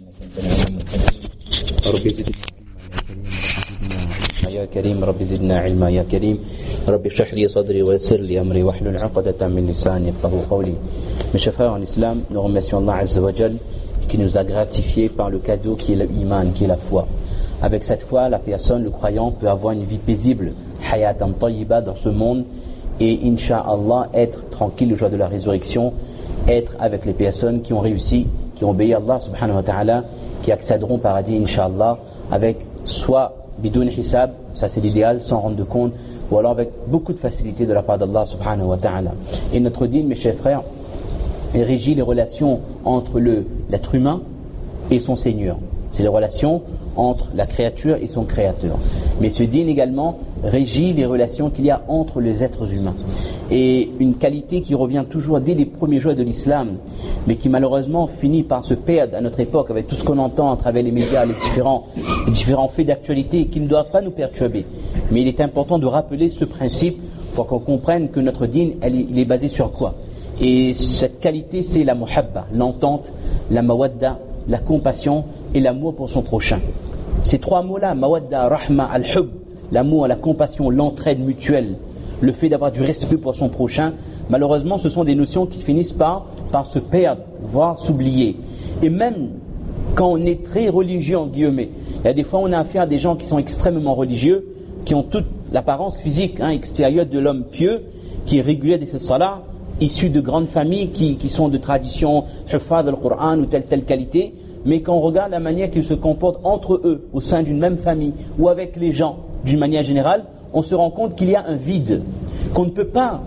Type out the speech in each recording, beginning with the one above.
يا كريم رب زدنا علما يا كريم رب اشرح لي صدري ويسر لي امري واحلل عقدة من لساني يفقهوا قولي. Mes chers frères en islam, nous remercions Allah Azza wa Jal qui nous a gratifié par le cadeau qui est l'iman, qui est la foi. Avec cette foi, la personne, le croyant, peut avoir une vie paisible, hayatan tayyiba dans ce monde, et insha'Allah être tranquille le jour de la résurrection, être avec les personnes qui ont réussi, qui ont obéi à Allah subhanahu wa ta'ala, qui accéderont au paradis insha'Allah avec soit bidoun hisab, ça c'est l'idéal, sans rendre de compte, ou alors avec beaucoup de facilité de la part d'Allah subhanahu wa ta'ala. Et notre dîn, mes chers frères, régit les relations entre l'être humain et son Seigneur. C'est les relations entre la créature et son créateur. Mais ce dîn également régit les relations qu'il y a entre les êtres humains. Et une qualité qui revient toujours dès les premiers jours de l'islam, mais qui malheureusement finit par se perdre à notre époque avec tout ce qu'on entend à travers les médias, les différents faits d'actualité qui ne doivent pas nous perturber. Mais il est important de rappeler ce principe pour qu'on comprenne que notre dîn, il est basé sur quoi? Et cette qualité, c'est la muhabba, l'entente, la mawadda, la compassion et l'amour pour son prochain. Ces trois mots-là, mawadda, rahma, al-hub, l'amour, la compassion, l'entraide mutuelle, le fait d'avoir du respect pour son prochain, malheureusement, ce sont des notions qui finissent par se perdre, voire s'oublier. Et même quand on est très religieux, en guillemets, il y a des fois on a affaire à des gens qui sont extrêmement religieux, qui ont toute l'apparence physique, extérieure de l'homme pieux, qui est régulier de cette salat, issus de grandes familles qui sont de tradition hufad al-Qur'an ou telle qualité, mais quand on regarde la manière qu'ils se comportent entre eux, au sein d'une même famille, ou avec les gens, d'une manière générale, on se rend compte qu'il y a un vide, on ne peut pas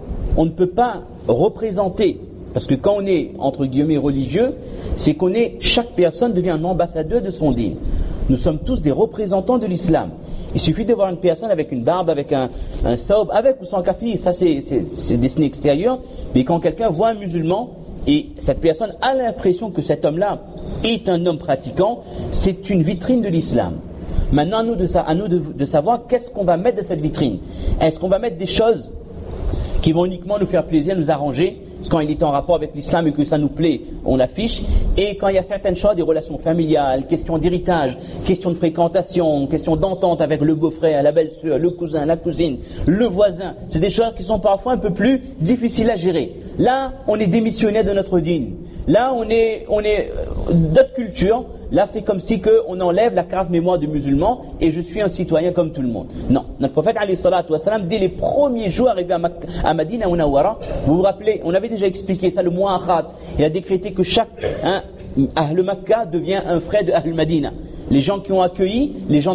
représenter, parce que quand on est, entre guillemets, religieux, c'est chaque personne devient un ambassadeur de son dîn. Nous sommes tous des représentants de l'islam. Il suffit de voir une personne avec une barbe, avec un thawb, avec ou sans kafir, ça c'est dessiné extérieur, mais quand quelqu'un voit un musulman et cette personne a l'impression que cet homme-là est un homme pratiquant, c'est une vitrine de l'islam. Maintenant à nous de savoir qu'est-ce qu'on va mettre dans cette vitrine. Est-ce qu'on va mettre des choses qui vont uniquement nous faire plaisir, nous arranger, quand il est en rapport avec l'islam et que ça nous plaît, on l'affiche, et quand il y a certaines choses, des relations familiales, questions d'héritage, questions de fréquentation, questions d'entente avec le beau-frère, la belle-sœur, le cousin, la cousine, le voisin, c'est des choses qui sont parfois un peu plus difficiles à gérer. Là, on est démissionnaire de notre dîn. Là, on est d'autres cultures. Là, c'est comme si on enlève la carte mémoire du musulman et je suis un citoyen comme tout le monde. Non, notre prophète alayhi salatu wassalam, dès les premiers jours arrivés à Madina Munawwara, vous vous rappelez, on avait déjà expliqué ça, le mu'akhat. Il a décrété que chaque Ahl Makkah devient un frère de Ahl Madina. Les gens qui ont accueilli les gens de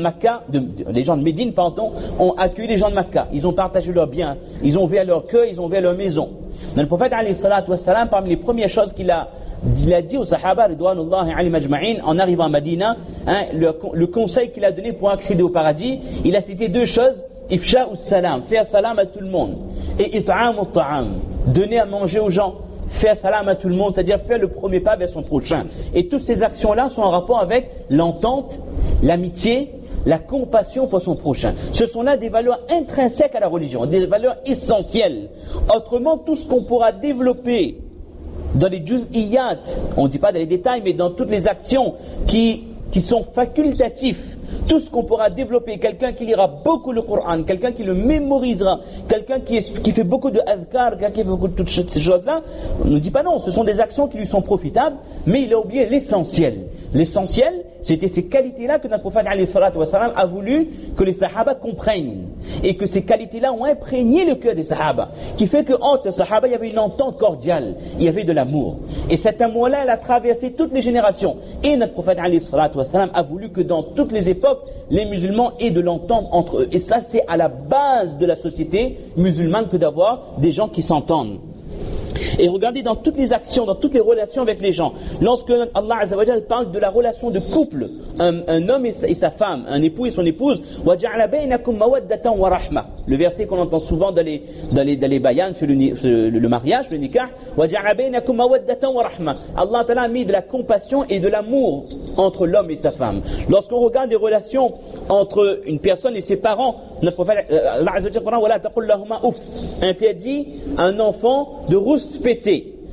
Médine, ont accueilli les gens de Makkah. Ils ont partagé leurs biens, ils ont ouvert leur cœur, ils ont ouvert leur maison. Donc, le prophète alayhi salatu wassalam, parmi les premières choses qu'il a dit aux sahaba ridwanullahi alayhim ajma'in en arrivant à Madina, le conseil qu'il a donné pour accéder au paradis, il a cité deux choses: ifsha'us salam, faire salam à tout le monde, et it'amut ta'am, donner à manger aux gens, faire salam à tout le monde, c'est-à-dire faire le premier pas vers son prochain. Et toutes ces actions-là sont en rapport avec l'entente, l'amitié, la compassion pour son prochain. Ce sont là des valeurs intrinsèques à la religion, des valeurs essentielles. Autrement, tout ce qu'on pourra développer dans les juz'iyat, on ne dit pas dans les détails, mais dans toutes les actions qui sont facultatifs, tout ce qu'on pourra développer, quelqu'un qui lira beaucoup le Coran, quelqu'un qui le mémorisera, quelqu'un qui fait beaucoup de azkar, quelqu'un qui fait beaucoup de toutes ces choses-là, on ne dit pas non, ce sont des actions qui lui sont profitables, mais il a oublié l'essentiel. L'essentiel, c'était ces qualités-là que notre prophète alayhi salatu wassalam a voulu que les sahaba comprennent, et que ces qualités-là ont imprégné le cœur des sahaba, qui fait qu'entre les sahaba, il y avait une entente cordiale, il y avait de l'amour. Et cet amour-là, il a traversé toutes les générations. Et notre prophète alayhi salatu wassalam a voulu que dans toutes les époques, les musulmans aient de l'entente entre eux. Et ça, c'est à la base de la société musulmane que d'avoir des gens qui s'entendent. Et regardez dans toutes les actions, dans toutes les relations avec les gens, lorsque Allah Azza wa Jal parle de la relation de couple, un homme et sa femme, un époux et son épouse, وَجَعْلَ بَيْنَكُمْ مَوَدَّةً وَرَحْمَةً, le verset qu'on entend souvent dans les bayans sur le mariage, le nikah, وَجَعْلَ بَيْنَكُمْ مَوَدَّةً وَرَحْمَةً, Allah Ta'ala a mis de la compassion et de l'amour entre l'homme et sa femme. Lorsqu'on regarde les relations entre une personne et ses parents, notre prophète Allah Azza wa Jal interdit à un enfant de rouspéter.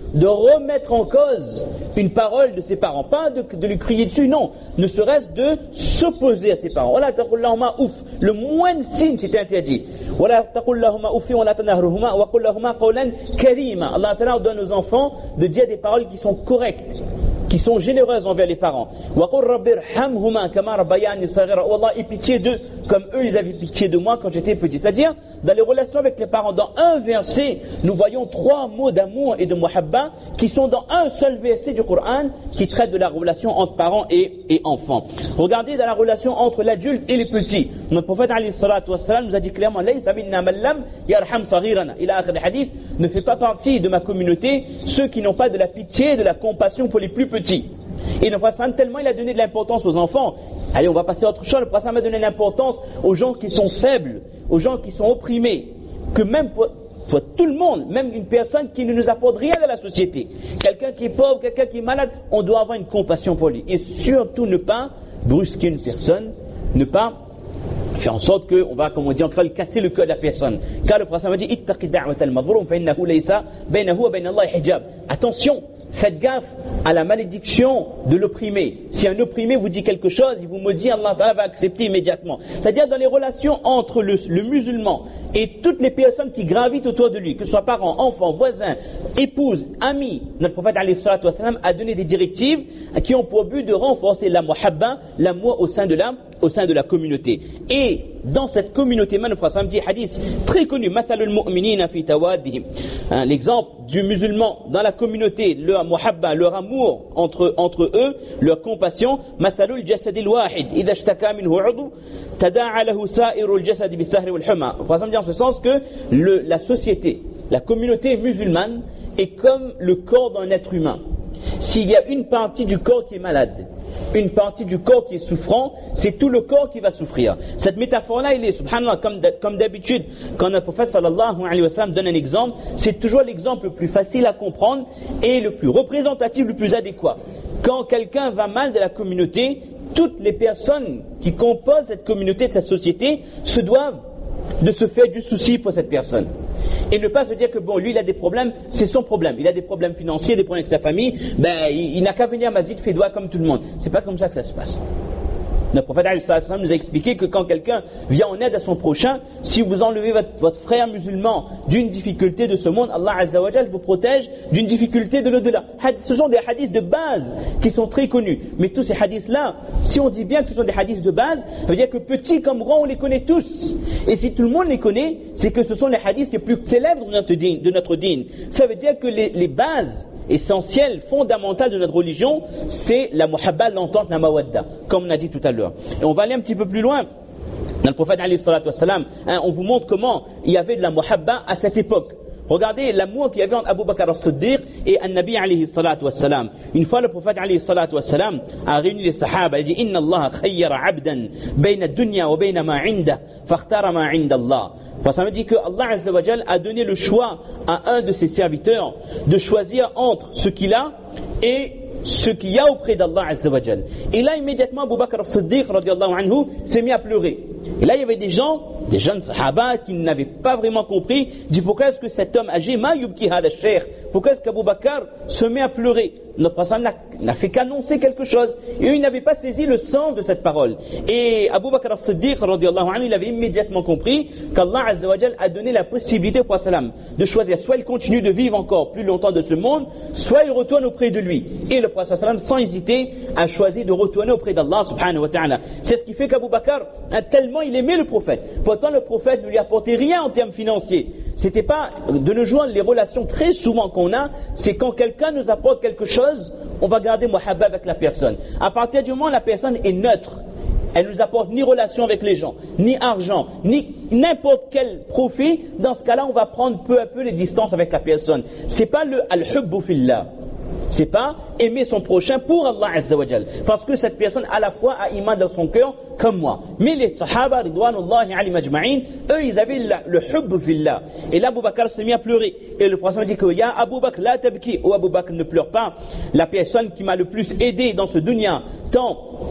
de remettre en cause une parole de ses parents, pas de lui crier dessus, non, ne serait-ce de s'opposer à ses parents. Wala taqul lahuma ouf, le moindre signe c'est interdit. Wala taqul lahuma ouf wa la tanharhuma wa qul lahuma qawlan karima. Allah Ta'ala donne aux enfants de dire des paroles qui sont correctes, qui sont généreuses envers les parents. وَقُلْ رَبِّ ارْحَمْهُمَا كَمَا رَبَّيَانِي صَغِيرًا. Oh Allah, aie pitié d'eux comme eux ils avaient pitié de moi quand j'étais petit. C'est-à-dire, dans les relations avec les parents, dans un verset, nous voyons 3 mots d'amour et de muhabba qui sont dans un seul verset du Coran qui traite de la relation entre parents et enfants. Regardez dans la relation entre l'adulte et les petits. Notre prophète alayhi salatu wassalam nous a dit clairement laysa minna man lam yarham saghirana. Ila akhir al-hadith, ne fait pas partie de ma communauté ceux qui n'ont pas de la pitié et de la compassion pour les plus petits. Et le prophète tellement il a donné de l'importance aux enfants. Allez, on va passer à autre chose. Le prophète a donné de l'importance aux gens qui sont faibles, aux gens qui sont opprimés, que même pour tout le monde, même une personne qui ne nous apporte rien à la société, quelqu'un qui est pauvre, quelqu'un qui est malade, on doit avoir une compassion pour lui. Et surtout ne pas brusquer une personne, ne pas faire en sorte qu'on va, comme on dit, encore casser le cœur de la personne. Car le prophète a dit ittaqi da'wat al-mazlum fa innahu laysa bainahu wa baina Allah hijab. Attention, faites gaffe à la malédiction de l'opprimé. Si un opprimé vous dit quelque chose, il vous maudit, Allah va accepter immédiatement. C'est-à-dire dans les relations entre le musulman et toutes les personnes qui gravitent autour de lui, que ce soit parents, enfants, voisins, épouses, amis, notre prophète alayhi salatu wassalam a donné des directives qui ont pour but de renforcer la muhabba, l'amour au sein de la communauté. Et dans cette communauté, le prophète dit hadith très connu, mathalul mu'minina fi tawaddihim. L'exemple du musulman dans la communauté, leur muhabba, leur amour entre eux, leur compassion, mathalul jasadil wahid, idha ishtaka minhu 'udw tada'a lahu sa'irul jasad bis-sahri wal huma. Le prophète dit en ce sens que la société, la communauté musulmane est comme le corps d'un être humain. S'il y a une partie du corps qui est malade, une partie du corps qui est souffrant, c'est tout le corps qui va souffrir. Cette métaphore-là, il est, subhanallah, comme d'habitude, quand notre prophète sallallahu alayhi wa sallam donne un exemple, c'est toujours l'exemple le plus facile à comprendre et le plus représentatif, le plus adéquat. Quand quelqu'un va mal de la communauté, toutes les personnes qui composent cette communauté, cette société, se doivent de se faire du souci pour cette personne. Et ne pas se dire que bon, lui il a des problèmes, c'est son problème. Il a des problèmes financiers, des problèmes avec sa famille, il n'a qu'à venir à Masjid, fait doigt comme tout le monde. C'est pas comme ça que ça se passe. Notre prophète nous a expliqué que quand quelqu'un vient en aide à son prochain, si vous enlevez votre frère musulman d'une difficulté de ce monde, Allah Azza wa Jal vous protège d'une difficulté de l'au-delà. Ce sont des hadiths de base qui sont très connus. Mais tous ces hadiths-là, si on dit bien que ce sont des hadiths de base, ça veut dire que petits comme grands, on les connaît tous. Et si tout le monde les connaît, c'est que ce sont les hadiths les plus célèbres de notre dîn. Ça veut dire que les bases essentiel, fondamental de notre religion, c'est la muhabba, l'entente, la mawadda, comme on a dit tout à l'heure. Et on va aller un petit peu plus loin. Dans le prophète alayhi salatu wassalam, on vous montre comment il y avait de la muhabba à cette époque. Regardez l'amour qu'il y avait entre Abu Bakr as-Siddiq et An-Nabi alayhi salatu wassalam. Une fois, le prophète alayhi salatu wassalam a réuni les sahaba. Il dit Inna Allah khayyara abdan bayna ad-dunya wa bayna ma 'indah fakhtara ma 'inda Allah. Ça veut dire que Allah Azza wa Jal a donné le choix à un de ses serviteurs de choisir entre ce qu'il a et ce qu'il y a auprès d'Allah Azza wa Jal. Et là, immédiatement, Abu Bakr as-Siddiq radiallahu anhu s'est mis à pleurer. Et là, il y avait des jeunes sahaba qui n'avaient pas vraiment compris. Ils disent pourquoi est-ce que cet homme âgé, ma yubki hada shaykh, pourquoi est-ce qu'Abu Bakr se met à pleurer? Notre prophète n'a fait qu'annoncer quelque chose. Et eux, ils n'avaient pas saisi le sens de cette parole. Et Abu Bakr as-Siddiq radiallahu anhu, il avait immédiatement compris qu'Allah Azza wa Jal a donné la possibilité au prophète de choisir. Soit il continue de vivre encore plus longtemps de ce monde, soit il retourne auprès de lui. Et le prophète sans hésiter a choisi de retourner auprès d'Allah subhanahu wa ta'ala. C'est ce qui fait qu'Abu Bakr tellement il aimait le prophète. Pourtant le prophète ne lui apportait rien en termes financiers. C'était pas de nos jours les relations très souvent qu'on a, c'est quand quelqu'un nous apporte quelque chose, on va garder muhabba avec la personne. À partir du moment où la personne est neutre, elle nous apporte ni relation avec les gens, ni argent, ni n'importe quel profit, dans ce cas-là on va prendre peu à peu les distances avec la personne. C'est pas le al-hubbu fillah. C'est pas aimer son prochain pour Allah Azza wa Jal, parce que cette personne à la fois a iman dans son cœur comme moi. Mais les sahaba ridwanullahi alayhim ajma'in, eux ils avaient le hubb fillah. Et là Abu Bakr s'est mis à pleurer et le prophète dit que ya Abu Bakr la tabki, oh Abu Bakr ne pleure pas. La personne qui m'a le plus aidé dans ce dunya, tant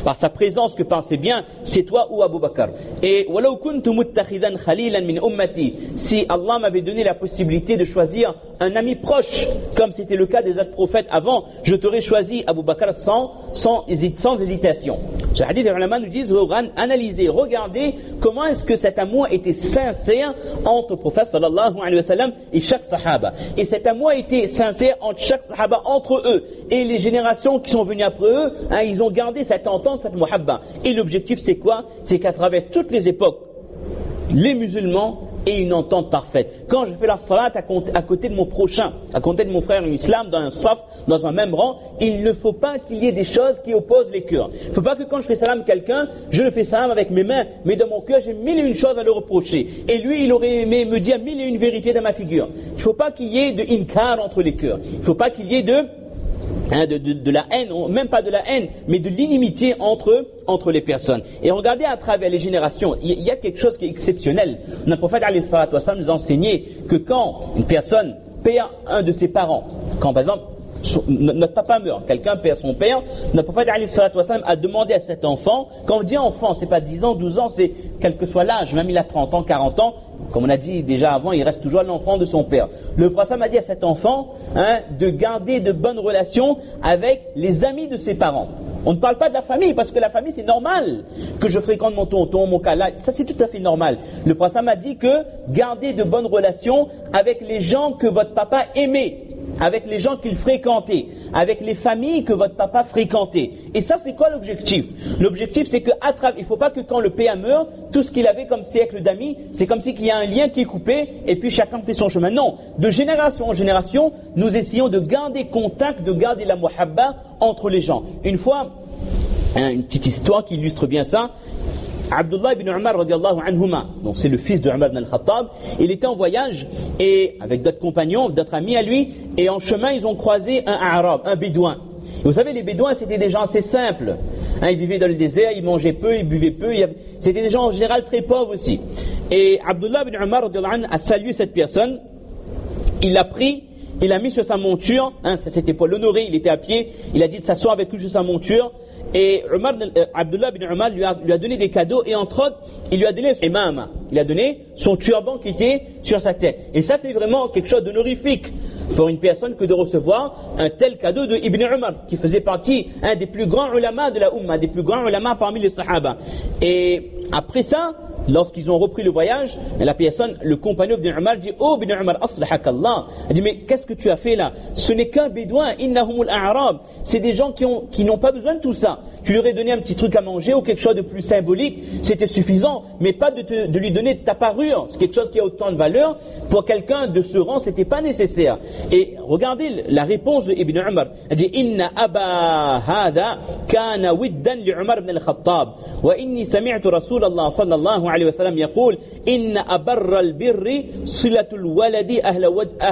par sa présence que par ses biens, c'est toi ou Abu Bakr. Et وَلَوْ كُنْتُ مُتَّخِذًا خَلِيلًا مِنْ أُمَّتِي, si Allah m'avait donné la possibilité de choisir un ami proche, comme c'était le cas des autres prophètes avant, je t'aurais choisi Abu Bakr sans hésitation. Ce hadith, les ulama nous disent, analysez, regardez comment est-ce que cet amour était sincère entre le prophète sallallahu alayhi wa sallam et chaque sahaba. Et cet amour était sincère entre chaque sahaba, entre eux. Et les générations qui sont venues après eux, ils ont gardé cette entente, cette muhabba. Et l'objectif c'est quoi? C'est qu'à travers toutes les époques, les musulmans aient une entente parfaite. Quand je fais la salat à côté de mon prochain, à côté de mon frère en islam, dans un saf, dans un même rang, il ne faut pas qu'il y ait des choses qui opposent les cœurs. Il ne faut pas que quand je fais salam à quelqu'un, je le fais salam avec mes mains, mais dans mon cœur j'ai mille et une choses à le reprocher. Et lui, il aurait aimé me dire mille et une vérités dans ma figure. Il ne faut pas qu'il y ait de inkar entre les cœurs. Il ne faut pas qu'il y ait de la haine, même pas de la haine, mais de l'inimitié entre les personnes. Et regardez à travers les générations, il y a quelque chose qui est exceptionnel. Notre prophète alayhi salatu wassalam nous a enseigné que quand une personne perd un de ses parents, quand par exemple notre papa meurt, quelqu'un perd son père, notre prophète alayhi salatu wassalam a demandé à cet enfant, quand on dit enfant, c'est pas 10 ans, 12 ans, c'est quel que soit l'âge, même il a 30 ans, 40 ans, comme on a dit déjà avant, il reste toujours l'enfant de son père. Le prophète a dit à cet enfant de garder de bonnes relations avec les amis de ses parents. On ne parle pas de la famille, parce que la famille c'est normal que je fréquente mon tonton, mon cala, ça c'est tout à fait normal. Le prophète m'a dit que garder de bonnes relations avec les gens que votre papa aimait, avec les gens qu'il fréquentait, avec les familles que votre papa fréquentait. Et ça c'est quoi l'objectif? L'objectif c'est il ne faut pas que quand le père meurt, tout ce qu'il avait comme siècle d'amis, c'est comme si qu'il y a un lien qui est coupé et puis chacun fait son chemin. Non, de génération en génération, nous essayons de garder contact, de garder la muhabba entre les gens. Une fois, une petite histoire qui illustre bien ça. Abdullah ibn Umar radiallahu anhuma, donc c'est le fils de Umar ibn al-Khattab, il était en voyage et avec d'autres compagnons, d'autres amis à lui, et en chemin ils ont croisé un arabe, un bédouin. Et vous savez, les bédouins c'était des gens assez simples, ils vivaient dans le désert, ils mangeaient peu, ils buvaient peu, c'était des gens en général très pauvres aussi. Et Abdullah ibn Umar radiallahu anhu a salué cette personne, il l'a pris, il l'a mis sur sa monture, ça c'était pour l'honorer, il était à pied, il a dit de s'asseoir avec lui sur sa monture. Et Abdullah bin Umar lui a donné des cadeaux et entre autres, il lui a donné son imam, il a donné son turban qui était sur sa tête. Et ça c'est vraiment quelque chose d'honorifique pour une personne que de recevoir un tel cadeau de Ibn Umar, qui faisait partie des plus grands ulama de la Ummah, des plus grands ulama parmi les Sahaba. Et après ça, lorsqu'ils ont repris le voyage, le compagnon d'Ibn Umar dit: Oh Ibn Umar, aslahak Allah. Il dit: mais qu'est-ce que tu as fait là? Ce n'est qu'un bédouin, innahumul a'rab. C'est des gens qui n'ont pas besoin de tout ça. Tu lui aurais donné un petit truc à manger ou quelque chose de plus symbolique, c'était suffisant, mais pas de lui donner de ta parure. C'est quelque chose qui a autant de valeur. Pour quelqu'un de ce rang, c'était pas nécessaire. Et regardez la réponse d'Ibn Umar. Il dit: Inna aba hada kana widdan li Umar ibn al-Khattab. Wa inni sami'tu Rasulallah sallallahu alayhi wa sallam yaqul: Inna abarra al-birri silatul waladi ahla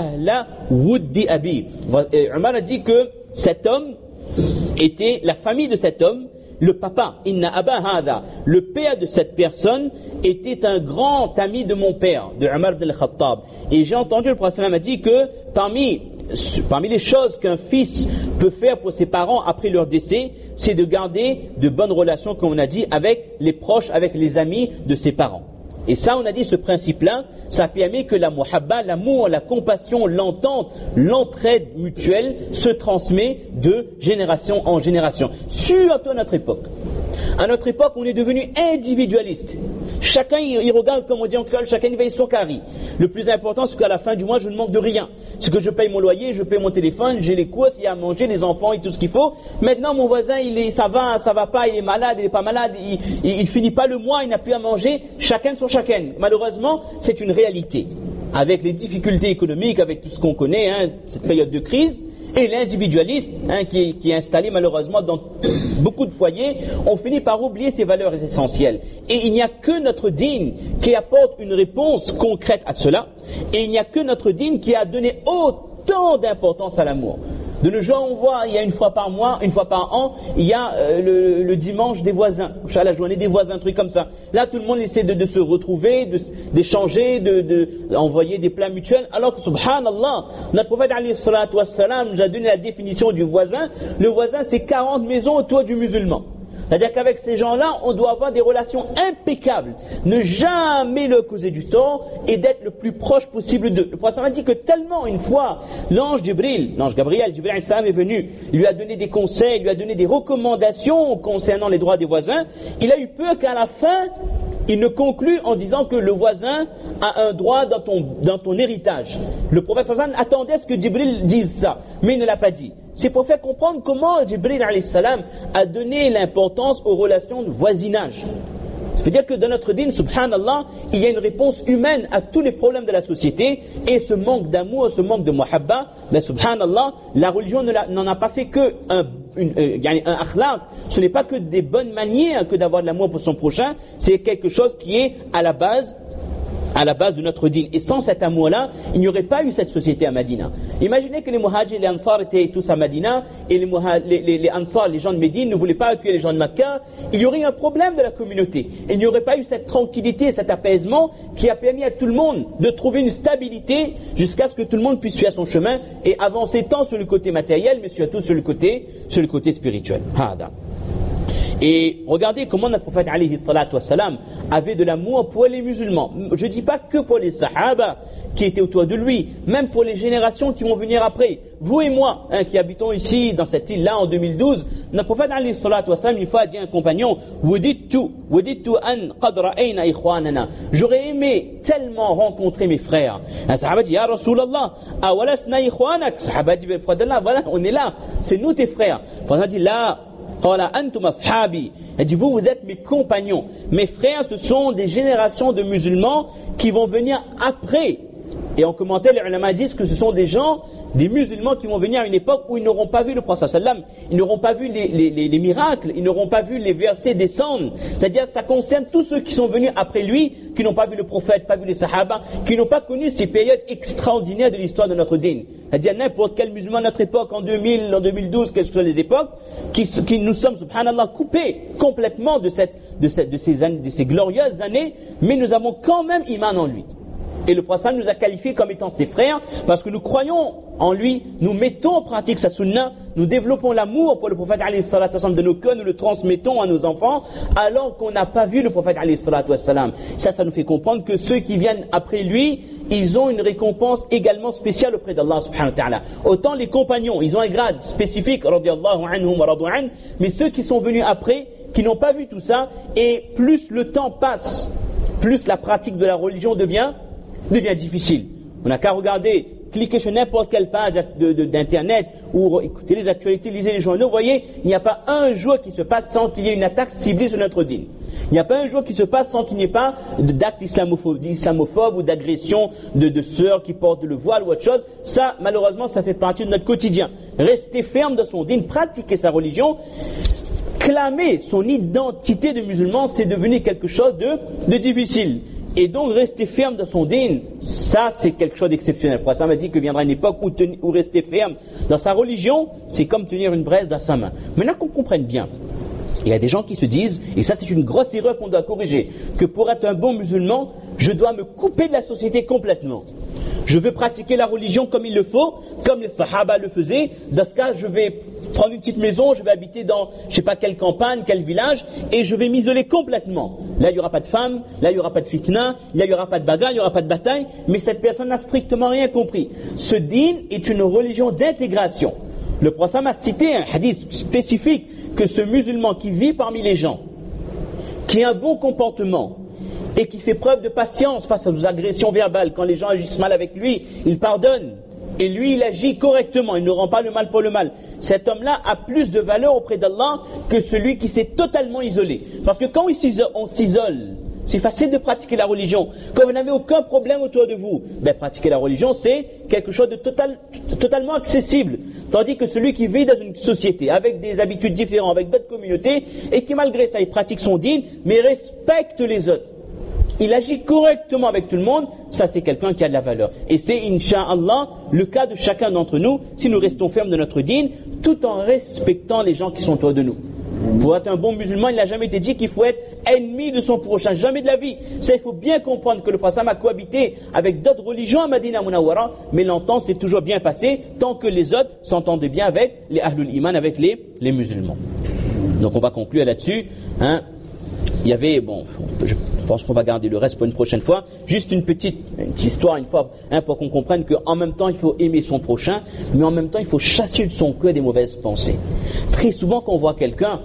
wuddi abi. Umar a dit que cet homme était, la famille de cet homme, le papa, inna aba hada, le père de cette personne était un grand ami de mon père, de Umar ibn al-Khattab. Et j'ai entendu le prophète m'a dit que parmi les choses qu'un fils peut faire pour ses parents après leur décès, c'est de garder de bonnes relations, comme on a dit, avec les proches, avec les amis de ses parents. Et ça, on a dit, ce principe-là, ça permet que la muhabba, l'amour, la compassion, l'entente, l'entraide mutuelle se transmet de génération en génération. Surtout à notre époque. À notre époque, on est devenu individualiste. Chacun, il regarde, comme on dit en créole, chacun il veille son carré. Le plus important, c'est qu'à la fin du mois, je ne manque de rien. C'est que je paye mon loyer, je paye mon téléphone, j'ai les courses, il y a à manger, les enfants et tout ce qu'il faut. Maintenant, mon voisin, ça va pas, il est malade, il est pas malade, il finit pas le mois, il n'a plus à manger. Chacun son chacun. Malheureusement, c'est une réalité. Avec les difficultés économiques, avec tout ce qu'on connaît, cette période de crise, et l'individualisme qui est installé malheureusement dans beaucoup de foyers, on finit par oublier ces valeurs essentielles. Et il n'y a que notre dîn qui apporte une réponse concrète à cela, et il n'y a que notre dîn qui a donné autant d'importance à l'amour. De nos jours, on voit, il y a une fois par mois, une fois par an, il y a le dimanche des voisins, la journée des voisins, un truc comme ça. Là, tout le monde essaie de se retrouver, d'échanger, d'envoyer des plats mutuels, alors que, subhanallah, notre prophète alayhi salatu wassalam nous a donné la définition du voisin. Le voisin, c'est 40 maisons autour du musulman. C'est-à-dire qu'avec ces gens-là, on doit avoir des relations impeccables, ne jamais leur causer du tort et d'être le plus proche possible d'eux. Le prophète a dit que tellement une fois, l'ange Gabriel est venu, il lui a donné des conseils, il lui a donné des recommandations concernant les droits des voisins, il a eu peur qu'à la fin, il ne conclut en disant que le voisin a un droit dans ton héritage. Le prophète attendait à ce que Jibril dise ça, mais il ne l'a pas dit. C'est pour faire comprendre comment Jibril a donné l'importance aux relations de voisinage. Ça veut dire que dans notre dîn, subhanallah, il y a une réponse humaine à tous les problèmes de la société, et ce manque d'amour, ce manque de muhabba, mais subhanallah, la religion n'en a pas fait que un akhlaq. Ce n'est pas que des bonnes manières que d'avoir de l'amour pour son prochain, c'est quelque chose qui est à la base de notre dîn. Et sans cet amour-là, il n'y aurait pas eu cette société à Médine. Imaginez que les Muhajir et les Ansar étaient tous à Médine, et les Ansar, les gens de Médine, ne voulaient pas accueillir les gens de Mecca. Il y aurait eu un problème de la communauté. Il n'y aurait pas eu cette tranquillité, cet apaisement qui a permis à tout le monde de trouver une stabilité jusqu'à ce que tout le monde puisse suivre son chemin et avancer tant sur le côté matériel, mais surtout sur le côté spirituel. Et regardez comment notre prophète alayhi salatu wassalam avait de l'amour pour les musulmans. Je ne dis pas que pour les sahaba qui étaient autour de lui, même pour les générations qui vont venir après. Vous et moi, qui habitons ici, dans cette île-là, en 2012, notre prophète alayhi salatu wassalam, une fois a dit à un compagnon, j'aurais aimé tellement rencontrer mes frères. Un sahaba dit, Ya Rasulallah, awalasna ikhwanak. Le sahaba dit, voilà, on est là, c'est nous tes frères. Le prophète dit, là, il dit, vous êtes mes compagnons. Mes frères, ce sont des générations de musulmans qui vont venir après. Et en commentaire, les ulama disent que ce sont des musulmans qui vont venir à une époque où ils n'auront pas vu le prophète sallam, ils n'auront pas vu les miracles, ils n'auront pas vu les versets descendre. C'est-à-dire, ça concerne tous ceux qui sont venus après lui, qui n'ont pas vu le prophète, pas vu les sahaba, qui n'ont pas connu ces périodes extraordinaires de l'histoire de notre dîn. C'est-à-dire, n'importe quel musulman à notre époque, en 2000, en 2012, quelles que soient les époques, qui nous sommes, subhanallah, coupés complètement de ces glorieuses années, mais nous avons quand même iman en lui. Et le prophète nous a qualifiés comme étant ses frères, parce que nous croyons en lui, nous mettons en pratique sa sunna, nous développons l'amour pour le prophète alayhi salatu wassalam de nos cœurs, nous le transmettons à nos enfants, alors qu'on n'a pas vu le prophète alayhi salatu wassalam. Ça nous fait comprendre que ceux qui viennent après lui, ils ont une récompense également spéciale auprès d'Allah subhanahu wa ta'ala. Autant les compagnons, ils ont un grade spécifique, radiyallahu anhum wa radu an, mais ceux qui sont venus après, qui n'ont pas vu tout ça, et plus le temps passe, plus la pratique de la religion devient difficile. On n'a qu'à regarder, cliquer sur n'importe quelle page d'internet ou écouter les actualités, lisez les journaux. Vous voyez, il n'y a pas un jour qui se passe sans qu'il y ait une attaque ciblée sur notre dîn. Il n'y a pas un jour qui se passe sans qu'il n'y ait pas d'actes islamophobes ou d'agressions de sœurs qui portent le voile ou autre chose. Ça, malheureusement, ça fait partie de notre quotidien. Rester ferme dans son dîn, pratiquer sa religion, clamer son identité de musulman, c'est devenu quelque chose de difficile. Et donc rester ferme dans son dîn, ça c'est quelque chose d'exceptionnel. Le prophète m'a dit que viendra une époque où rester ferme dans sa religion, c'est comme tenir une braise dans sa main. Maintenant qu'on comprenne bien, il y a des gens qui se disent, et ça c'est une grosse erreur qu'on doit corriger, que pour être un bon musulman, je dois me couper de la société complètement. Je veux pratiquer la religion comme il le faut, comme les sahaba le faisaient. Dans ce cas, je vais prendre une petite maison, je vais habiter dans je sais pas quelle campagne, quel village, et je vais m'isoler complètement. Là, il n'y aura pas de femmes, là, il n'y aura pas de fitna, là, il n'y aura pas de bagarre, il n'y aura pas de bataille, mais cette personne n'a strictement rien compris. Ce dîn est une religion d'intégration. Le prophète a cité un hadith spécifique que ce musulman qui vit parmi les gens, qui a un bon comportement, et qui fait preuve de patience face aux agressions verbales, quand les gens agissent mal avec lui, il pardonne. Et lui, il agit correctement, il ne rend pas le mal pour le mal. Cet homme-là a plus de valeur auprès d'Allah que celui qui s'est totalement isolé. Parce que quand on s'isole, c'est facile de pratiquer la religion. Quand vous n'avez aucun problème autour de vous, pratiquer la religion, c'est quelque chose de totalement accessible. Tandis que celui qui vit dans une société, avec des habitudes différentes, avec d'autres communautés, et qui malgré ça, il pratique son dîn, mais respecte les autres, il agit correctement avec tout le monde, ça c'est quelqu'un qui a de la valeur. Et c'est, incha'Allah, le cas de chacun d'entre nous, si nous restons fermes de notre dîn, tout en respectant les gens qui sont autour de nous. Pour être un bon musulman, il n'a jamais été dit qu'il faut être ennemi de son prochain, jamais de la vie. Ça, il faut bien comprendre que le prophète a cohabité avec d'autres religions à Madina Munawwara, mais l'entente s'est toujours bien passée tant que les autres s'entendaient bien avec les Ahlul Iman, avec les musulmans. Donc on va conclure là-dessus. Il y avait, je pense qu'on va garder le reste pour une prochaine fois, juste une petite histoire une fois, pour qu'on comprenne qu'en même temps il faut aimer son prochain, mais en même temps il faut chasser de son cœur des mauvaises pensées. Très souvent quand on voit quelqu'un,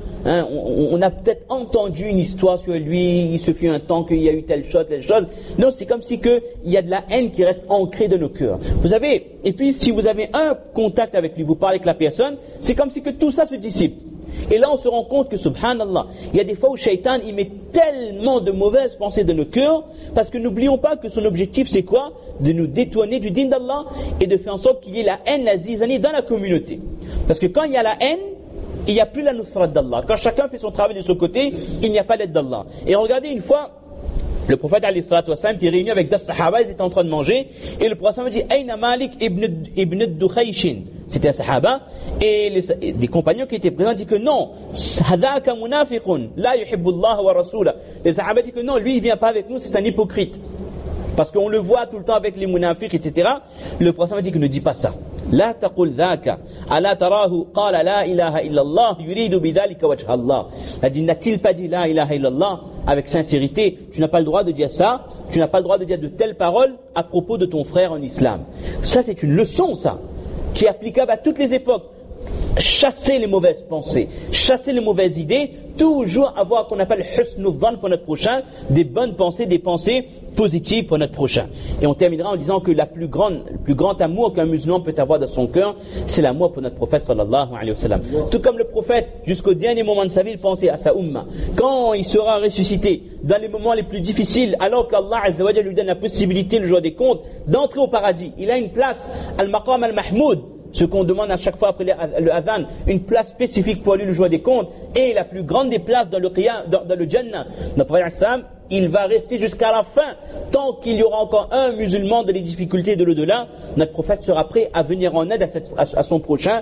on a peut-être entendu une histoire sur lui, il se fait un temps qu'il y a eu telle chose. Non, c'est comme si il y a de la haine qui reste ancrée dans nos cœurs. Vous savez, et puis si vous avez un contact avec lui, vous parlez avec la personne, c'est comme si que tout ça se dissipe. Et là on se rend compte que subhanallah, il y a des fois où Shaitan il met tellement de mauvaises pensées dans nos cœurs, parce que n'oublions pas que son objectif c'est quoi? De nous détourner du din d'Allah et de faire en sorte qu'il y ait la haine, la zizanie dans la communauté. Parce que quand il y a la haine, il n'y a plus la nusrat d'Allah. Quand chacun fait son travail de son côté, il n'y a pas l'aide d'Allah. Et regardez une fois, le prophète alayhi salatu wassalam était réuni avec des sahaba, ils étaient en train de manger, et le prophète dit Aïna Malik ibn Dukhayshin. C'était un sahaba, et des compagnons qui étaient présents disent que non, hadaka munafiqun, la yuhibbu Allah wa rasula. Les sahaba disent que non, lui il vient pas avec nous, c'est un hypocrite. Parce qu'on le voit tout le temps avec les munafiqs, etc. Le prophète dit que ne dis pas ça. La taqul dhaka, ala tarahu qala la ilaha illallah, yuridu bidhalika wajha Allah. Il dit, n'a-t-il pas dit la ilaha illallah avec sincérité? Tu n'as pas le droit de dire ça, tu n'as pas le droit de dire de telles paroles à propos de ton frère en islam. Ça c'est une leçon, ça, qui est applicable à toutes les époques. Chasser les mauvaises pensées, chasser les mauvaises idées, toujours avoir qu'on appelle husnul dhann pour notre prochain, des bonnes pensées, des pensées positives pour notre prochain. Et on terminera en disant que le plus grand amour qu'un musulman peut avoir dans son cœur, c'est l'amour pour notre prophète sallallahu alayhi wa sallam. Tout comme le prophète, jusqu'au dernier moment de sa vie, il pensait à sa umma. Quand il sera ressuscité, dans les moments les plus difficiles, alors qu'Allah azza wa jalla lui donne la possibilité, le jour des comptes, d'entrer au paradis, il a une place, al-maqam al-mahmoud, ce qu'on demande à chaque fois après le adhan, une place spécifique pour lui, le jour des comptes, et la plus grande des places dans le Jannah. Notre prophète, il va rester jusqu'à la fin. Tant qu'il y aura encore un musulman dans les difficultés de l'au-delà, notre prophète sera prêt à venir en aide à son prochain,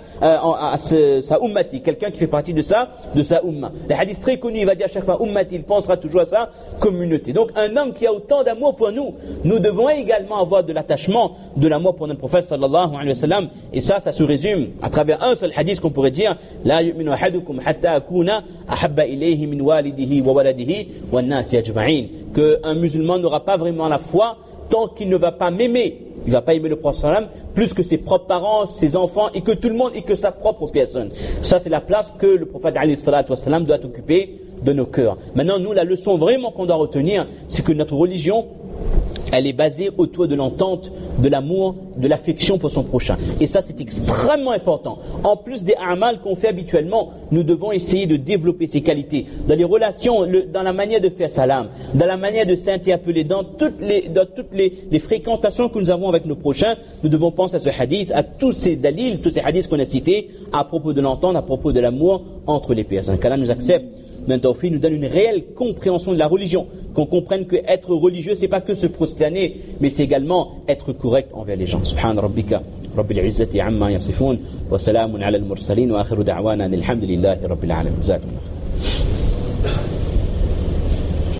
sa ummati, quelqu'un qui fait partie de sa umma. Le hadith très connu, il va dire à chaque fois ummati, il pensera toujours à sa communauté. Donc un homme qui a autant d'amour pour nous, nous devons également avoir de l'attachement, de l'amour pour notre prophète sallallahu alayhi wa sallam. Et ça se résume à travers un seul hadith qu'on pourrait dire la yu'minu ahadukum hatta akuna ahabba ilayhi min walidihi wa waladihi wan nasi ajma'in. Qu'un musulman n'aura pas vraiment la foi tant qu'il ne va pas m'aimer, il ne va pas aimer le prophète sallam plus que ses propres parents, ses enfants et que tout le monde et que sa propre personne. Ça c'est la place que le prophète alayhi salatu wassalam doit occuper de nos cœurs. Maintenant nous la leçon vraiment qu'on doit retenir, c'est que notre religion elle est basée autour de l'entente, de l'amour, de l'affection pour son prochain. Et ça, c'est extrêmement important. En plus des a'mal qu'on fait habituellement, nous devons essayer de développer ces qualités. Dans les relations, dans la manière de faire salam, dans la manière de s'interpeller, dans toutes les fréquentations que nous avons avec nos prochains, nous devons penser à ce hadith, à tous ces dalils, tous ces hadiths qu'on a cités, à propos de l'entente, à propos de l'amour entre les personnes. Qu'Allah nous accepte. Maintenant, nous donne une réelle compréhension de la religion, qu'on comprenne que être religieux, c'est pas que se prosterner, mais c'est également être correct envers les gens. Subhan rabbika, rabbil izzati amma yasifun, wa salamun ala al-mursalin, wa akhiru da'wana alhamdulillahi rabbil alamin.